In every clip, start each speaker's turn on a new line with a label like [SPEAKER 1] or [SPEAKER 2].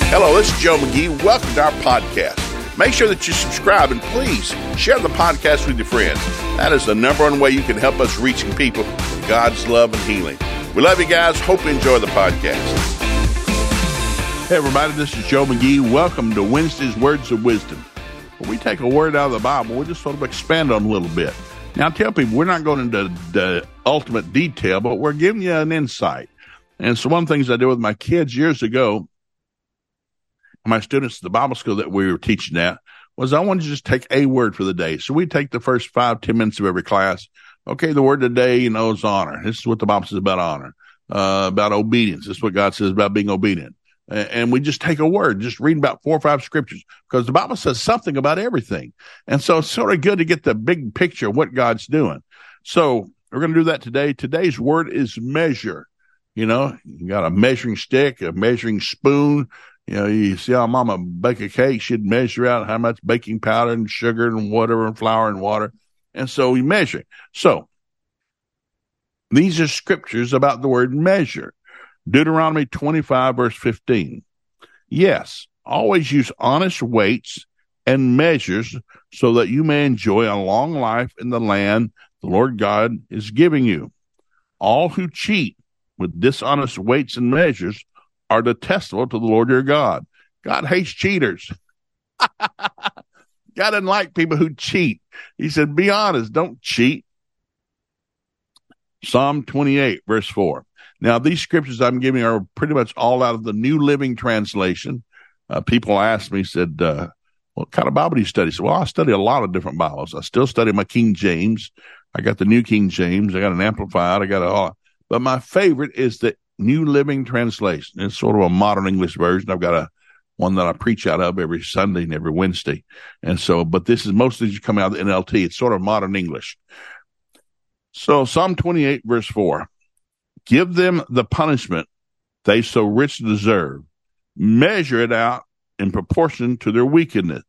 [SPEAKER 1] Hello, this is Joe McGee. Welcome to our podcast. Make sure that you subscribe and please share the podcast with your friends. That is the number one way you can help us reaching people with God's love and healing. We love you guys. Hope you enjoy the podcast. Hey, everybody, this is Joe McGee. Welcome to Wednesday's Words of Wisdom. When we take a word out of the Bible, we just sort of expand on it a little bit. Now, I tell people we're not going into the ultimate detail, but we're giving you an insight. And so one of the things I did with my kids years ago, my students at the Bible school that we were teaching at, was I wanted to just take a word for the day. So we take the first 5-10 minutes of every class. Okay, the word today, is honor. This is what the Bible says about honor, about obedience. This is what God says about being obedient. And we just take a word, just read about 4 or 5 scriptures, because the Bible says something about everything. And so it's sort of good to get the big picture of what God's doing. So we're going to do that today. Today's word is measure. You got a measuring stick, a measuring spoon. You see how Mama bake a cake, she'd measure out how much baking powder and sugar and whatever and flour and water. And so we measure. So these are scriptures about the word measure. Deuteronomy 25, verse 15. Yes, always use honest weights and measures so that you may enjoy a long life in the land the Lord God is giving you. All who cheat with dishonest weights and measures are detestable to the Lord your God. God hates cheaters. God doesn't like people who cheat. He said, be honest, don't cheat. Psalm 28, verse 4. Now, these scriptures I'm giving are pretty much all out of the New Living Translation. People ask me, said, what kind of Bible do you study? So, well, I study a lot of different Bibles. I still study my King James. I got the New King James. I got an Amplified. I got all. But my favorite is the New Living Translation. It's sort of a modern English version. I've got one that I preach out of every Sunday and every Wednesday. And so, but this is mostly just coming out of the NLT. It's sort of modern English. So Psalm 28, verse 4, give them the punishment they so richly deserve. Measure it out in proportion to their wickedness.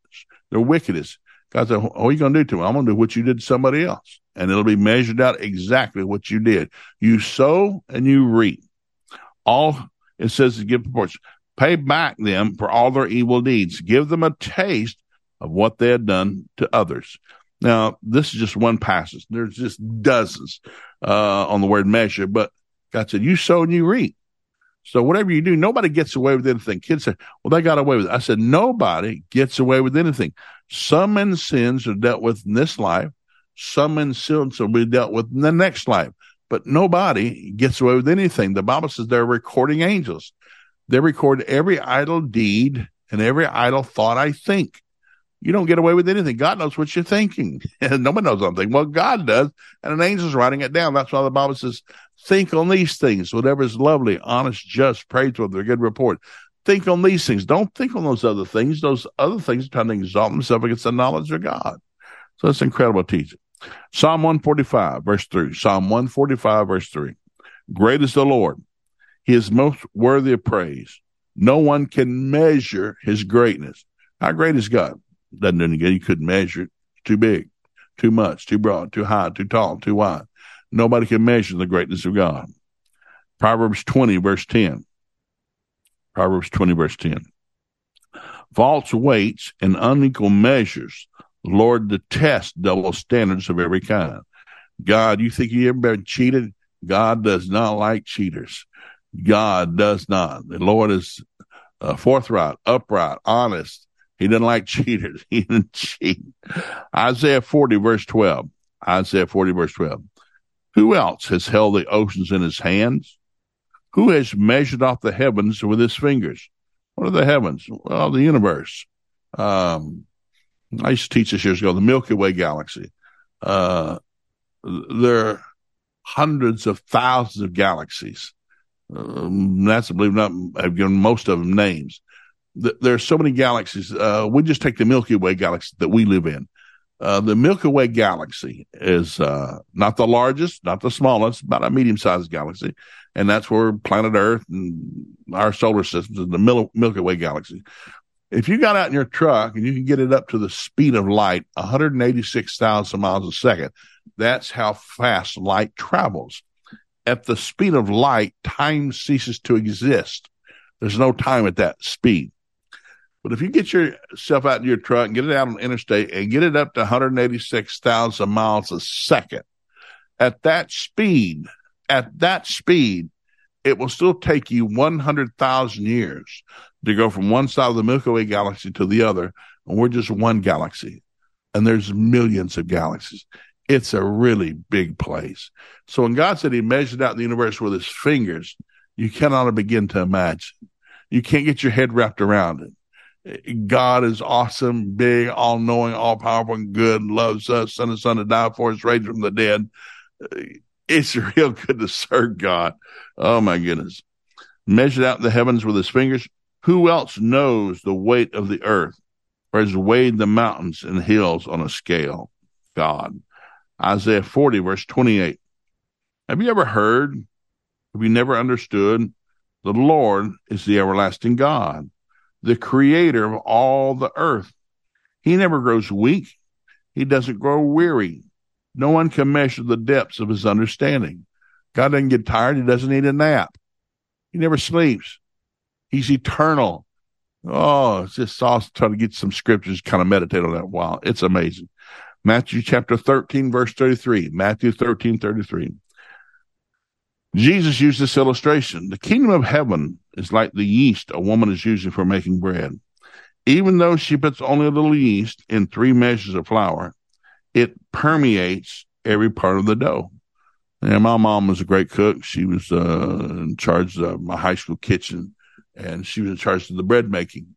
[SPEAKER 1] God said, what are you going to do to them? I'm going to do what you did to somebody else. And it'll be measured out exactly what you did. You sow and you reap. All it says is give proportion. Pay back them for all their evil deeds. Give them a taste of what they had done to others. Now, this is just one passage. There's just dozens on the word measure, but God said, you sow and you reap. So whatever you do, nobody gets away with anything. Kids say, well, they got away with it. I said, nobody gets away with anything. Some men's sins are dealt with in this life. Some men's sins will be dealt with in the next life. But nobody gets away with anything. The Bible says they're recording angels. They record every idle deed and every idle thought I think. You don't get away with anything. God knows what you're thinking. And nobody knows what I'm thinking. Well, God does. And an angel's writing it down. That's why the Bible says, think on these things. Whatever is lovely, honest, just, praiseworthy, a good report. Think on these things. Don't think on those other things. Those other things are trying to exalt themselves against the knowledge of God. So it's incredible teaching. Psalm 145, verse 3. Psalm 145, verse 3. Great is the Lord. He is most worthy of praise. No one can measure his greatness. How great is God? Doesn't do any good. You couldn't measure it. It's too big, too much, too broad, too high, too tall, too wide. Nobody can measure the greatness of God. Proverbs 20, verse 10. Proverbs 20, verse 10. False weights and unequal measures. The Lord detests double standards of every kind. God, you think you ever been cheated? God does not like cheaters. God does not. The Lord is forthright, upright, honest. He doesn't like cheaters. He doesn't cheat. Isaiah 40, verse 12. Isaiah 40, verse 12. Who else has held the oceans in his hands? Who has measured off the heavens with his fingers? What are the heavens? Well, the universe. I used to teach this years ago, the Milky Way galaxy. There are hundreds of thousands of galaxies. That's, believe it or not, I've given most of them names. There are so many galaxies. We just take the Milky Way galaxy that we live in. The Milky Way galaxy is not the largest, not the smallest, about a medium-sized galaxy. And that's where planet Earth and our solar system is, the Milky Way galaxy. If you got out in your truck and you can get it up to the speed of light, 186,000 miles a second, that's how fast light travels. At the speed of light, time ceases to exist. There's no time at that speed. But if you get yourself out in your truck and get it out on the interstate and get it up to 186,000 miles a second, at that speed, it will still take you 100,000 years to go from one side of the Milky Way galaxy to the other. And we're just one galaxy. And there's millions of galaxies. It's a really big place. So when God said he measured out the universe with his fingers, you cannot begin to imagine. You can't get your head wrapped around it. God is awesome, big, all-knowing, all-powerful, and good, loves us, sent his son to die for us, raised from the dead. It's real good to serve God. Oh, my goodness. Measured out the heavens with his fingers. Who else knows the weight of the earth or has weighed the mountains and hills on a scale? God. Isaiah 40, verse 28. Have you ever heard? Have you never understood? The Lord is the everlasting God, the creator of all the earth. He never grows weak. He doesn't grow weary. No one can measure the depths of his understanding. God doesn't get tired. He doesn't need a nap. He never sleeps. He's eternal. Oh, it's just awesome. Try to get some scriptures, kind of meditate on that a while. It's amazing. Matthew chapter 13, verse 33. Matthew 13, 33. Jesus used this illustration. The kingdom of heaven is like the yeast a woman is using for making bread. Even though she puts only a little yeast in 3 measures of flour, it permeates every part of the dough. And my mom was a great cook. She was in charge of my high school kitchen, and she was in charge of the bread making.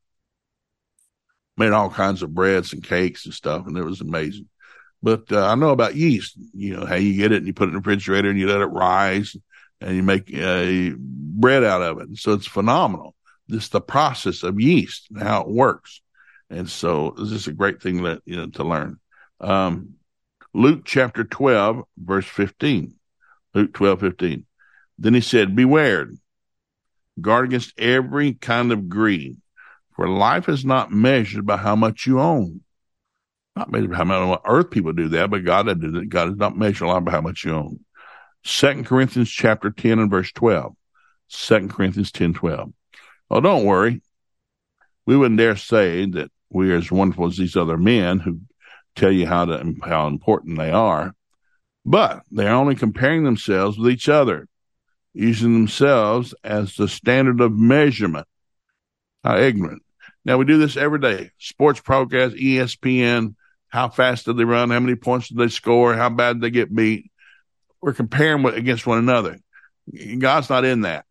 [SPEAKER 1] Made all kinds of breads and cakes and stuff, and it was amazing. But I know about yeast. You know how you get it, and you put it in the refrigerator, and you let it rise, and you make bread out of it. And so it's phenomenal. This is the process of yeast and how it works. And so this is a great thing to learn. Luke chapter 12, verse 15. Luke 12, 15. Then he said, beware, guard against every kind of greed, for life is not measured by how much you own. Not measured by how much earth people do that, but God did it. God is not measured by how much you own. 2 Corinthians chapter 10 and verse 12. 2 Corinthians 10, 12. Oh, don't worry. We wouldn't dare say that we are as wonderful as these other men who tell you how important they are, but they're only comparing themselves with each other, using themselves as the standard of measurement. How ignorant. Now, we do this every day. Sports broadcast, ESPN, how fast did they run? How many points did they score? How bad did they get beat? We're comparing against one another. God's not in that.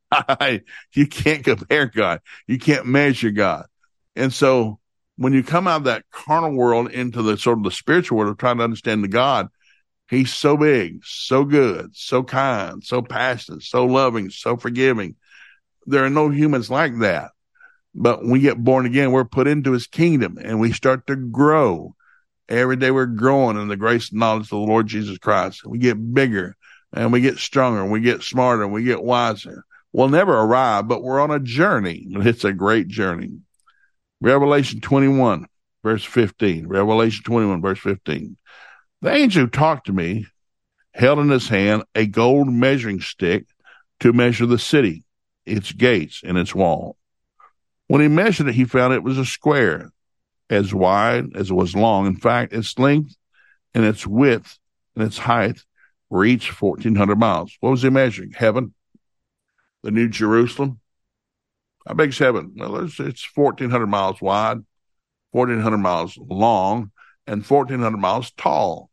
[SPEAKER 1] You can't compare God. You can't measure God. And so when you come out of that carnal world into the sort of the spiritual world of trying to understand the God, he's so big, so good, so kind, so passionate, so loving, so forgiving. There are no humans like that. But when we get born again, we're put into his kingdom and we start to grow. Every day we're growing in the grace and knowledge of the Lord Jesus Christ. We get bigger and we get stronger and we get smarter and we get wiser. We'll never arrive, but we're on a journey. It's a great journey. Revelation 21, verse 15. Revelation 21, verse 15. The angel who talked to me held in his hand a gold measuring stick to measure the city, its gates, and its wall. When he measured it, he found it was a square, as wide as it was long. In fact, its length and its width and its height reached 1,400 miles. What was he measuring? Heaven? The New Jerusalem? How big's heaven? Well, it's 1,400 miles wide, 1,400 miles long, and 1,400 miles tall.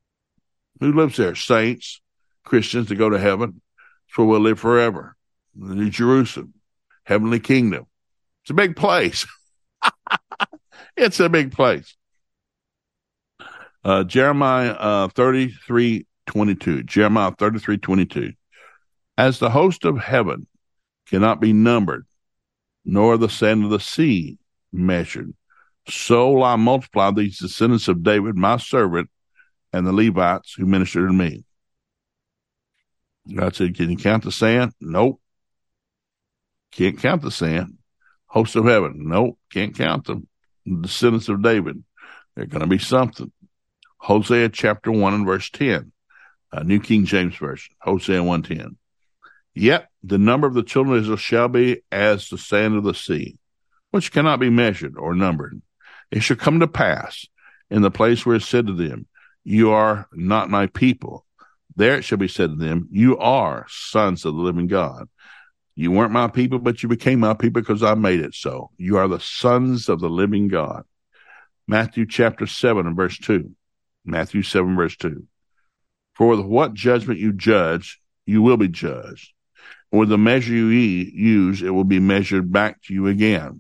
[SPEAKER 1] Who lives there? Saints, Christians that go to heaven. It's where we'll live forever. The New Jerusalem, heavenly kingdom. It's a big place. It's a big place. Jeremiah 33:22. Jeremiah 33:22. As the host of heaven cannot be numbered, nor the sand of the sea measured, so will I multiply these descendants of David, my servant, and the Levites who minister to me. God said, can you count the sand? Nope. Can't count the sand. Hosts of heaven. Nope. Can't count them. The descendants of David. They're going to be something. Hosea chapter 1 and verse 10. New King James Version. Hosea 1:10. Yet the number of the children of Israel shall be as the sand of the sea, which cannot be measured or numbered. It shall come to pass in the place where it said to them, you are not my people. There it shall be said to them, you are sons of the living God. You weren't my people, but you became my people because I made it so. You are the sons of the living God. Matthew chapter 7 and verse 2. Matthew 7 verse 2. For with what judgment you judge, you will be judged. And with the measure you use, it will be measured back to you again.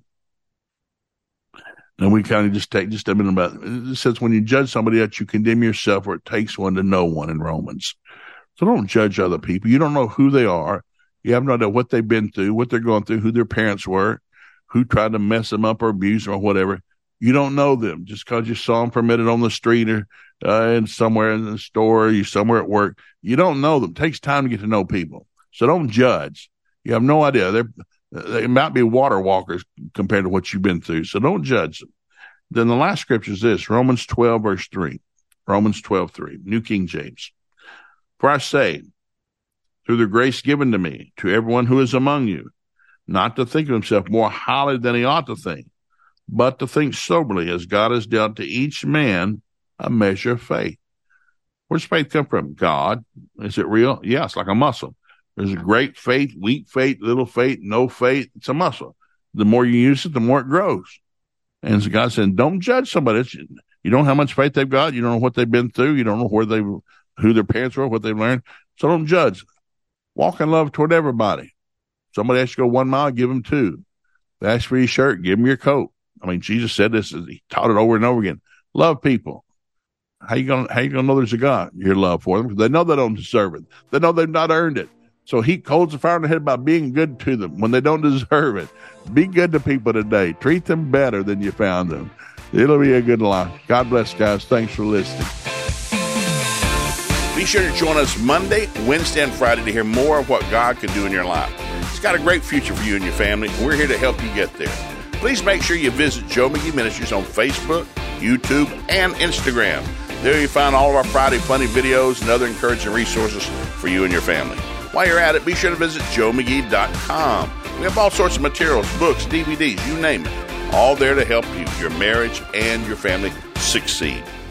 [SPEAKER 1] And we kind of just take a minute about it. It says when you judge somebody else, you condemn yourself, or it takes one to know one in Romans. So don't judge other people. You don't know who they are. You have no idea what they've been through, what they're going through, who their parents were, who tried to mess them up or abuse them or whatever. You don't know them just because you saw them for a minute on the street or and somewhere in the store, or you somewhere at work. You don't know them. It takes time to get to know people. So don't judge. You have no idea. They might be water walkers compared to what you've been through. So don't judge them. Then the last scripture is this, Romans 12, verse 3. Romans 12:3, New King James. For I say, through the grace given to me, to everyone who is among you, not to think of himself more highly than he ought to think, but to think soberly, as God has dealt to each man a measure of faith. Where's faith come from? God. Is it real? Yeah, it's like a muscle. There's a great faith, weak faith, little faith, no faith. It's a muscle. The more you use it, the more it grows. And so God said, don't judge somebody. You don't know how much faith they've got. You don't know what they've been through. You don't know who their parents were, what they've learned. So don't judge. Walk in love toward everybody. Somebody asks you to go 1 mile, give them 2. They ask for your shirt, give them your coat. I mean, Jesus said this, he taught it over and over again. Love people. How you gonna know there's a God? Your love for them. Because they know they don't deserve it. They know they've not earned it. So heap coals of fire on the head by being good to them when they don't deserve it. Be good to people today. Treat them better than you found them. It'll be a good life. God bless, guys. Thanks for listening. Be sure to join us Monday, Wednesday, and Friday to hear more of what God can do in your life. He's got a great future for you and your family, and we're here to help you get there. Please make sure you visit Joe McGee Ministries on Facebook, YouTube, and Instagram. There you find all of our Friday funny videos and other encouraging resources for you and your family. While you're at it, be sure to visit joemcgee.com. We have all sorts of materials, books, DVDs, you name it, all there to help you, your marriage, and your family succeed.